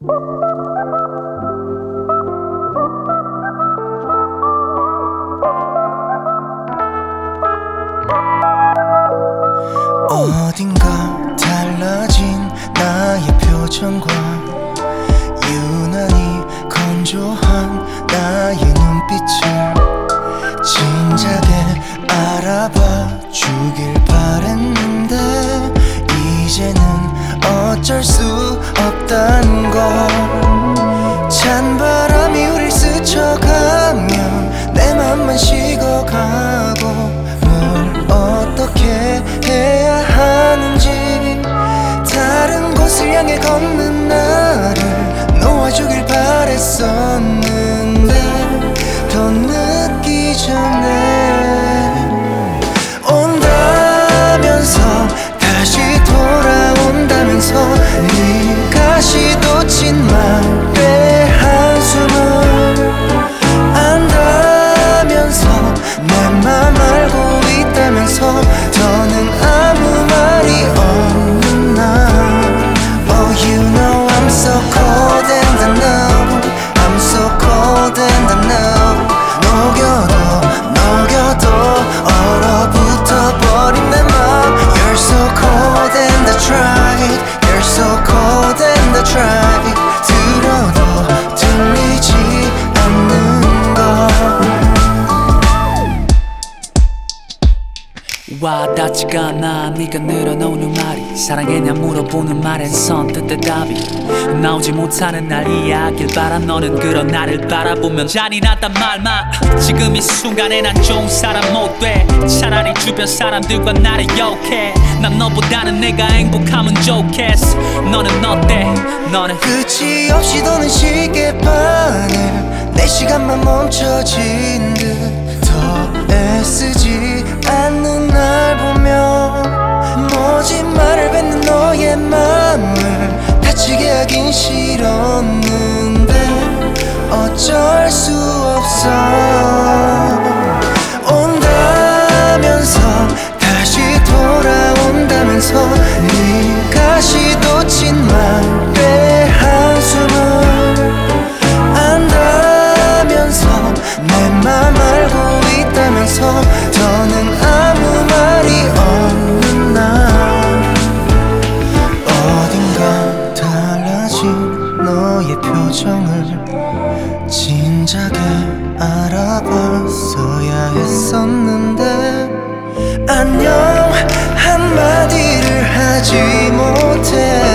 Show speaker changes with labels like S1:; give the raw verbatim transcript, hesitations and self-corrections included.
S1: 어딘가 달라진 나의 표정과 유난히 건조한 나의 눈빛을 진작에 알아봐 주길 바랬는데 이제는 어쩔 수 없단 걸. 찬바람이 우릴 스쳐가면 내 맘만 식어가고 뭘 어떻게 해야 하는지 다른 곳을 향해 걷는 나를 놓아주길 바랬었는데 더 늦기 전에 온다면서 다시 돌아온다면서 네가 시도친 말의 한숨을 안다면서 내 맘 알고 있다면서 더는 아무 말이 없는 날. Oh you know I'm so cold and I know I'm so cold and I know 녹여도 녹여도 얼어붙어 버린 내 맘. You're so cold and I tried You're so cold and I tried 들어도 들리지 않는 걸.
S2: 와닿지가 않아 네가 늘어놓는 말이 사랑했냐 물어보는 말엔 선뜻 대답이 나오지 못하는 날이야길 바라. 너는 그런 나를 바라보면 잔인하단 말만. 지금 이 순간에 난 좋은 사람 못 돼. 차라리 주변 사람들과 나를 욕해. 난 너보다는 내가 행복하면 좋겠어. 너는 어때? 너는
S1: 끝이 없이 도는 시계바늘 내 시간만 멈춰진 듯 더 애쓰지 않는 날 보면 모진 말을 뱉는 너의 맘을 다치게 하긴 싫었는데 어쩔 수 없어. 온다면서 다시 돌아온다면서 네가 시도친 말의 한숨을 안다면서 내 맘 알고 있다면서 더는 아무 말이 없는 날. 어딘가 달라진 너의 표정을 진작에 알아봤어야 했었는데 안녕 한마디를 하지 못해